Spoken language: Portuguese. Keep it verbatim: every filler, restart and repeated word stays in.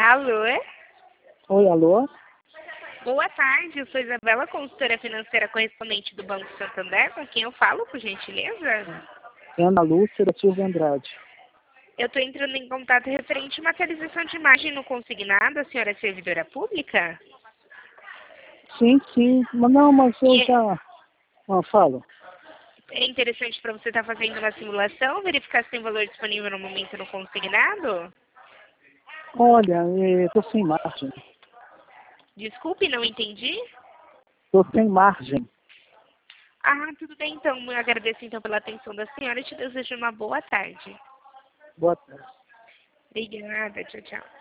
Alô? Oi, alô? Boa tarde, eu sou Isabela, consultora financeira correspondente do Banco Santander, com quem eu falo, por gentileza? É Ana Lúcia da Silva Andrade. Eu estou entrando em contato referente a uma atualização de imagem no consignado, a senhora é servidora pública? Sim, sim, mas não, mas eu E já... Ah, fala. é interessante para você estar fazendo uma simulação, verificar se tem valor disponível no momento no consignado? Olha, estou sem margem. Desculpe, não entendi? Estou sem margem. Ah, tudo bem então. Eu agradeço então pela atenção da senhora e te desejo uma boa tarde. Boa tarde. Obrigada, tchau, tchau.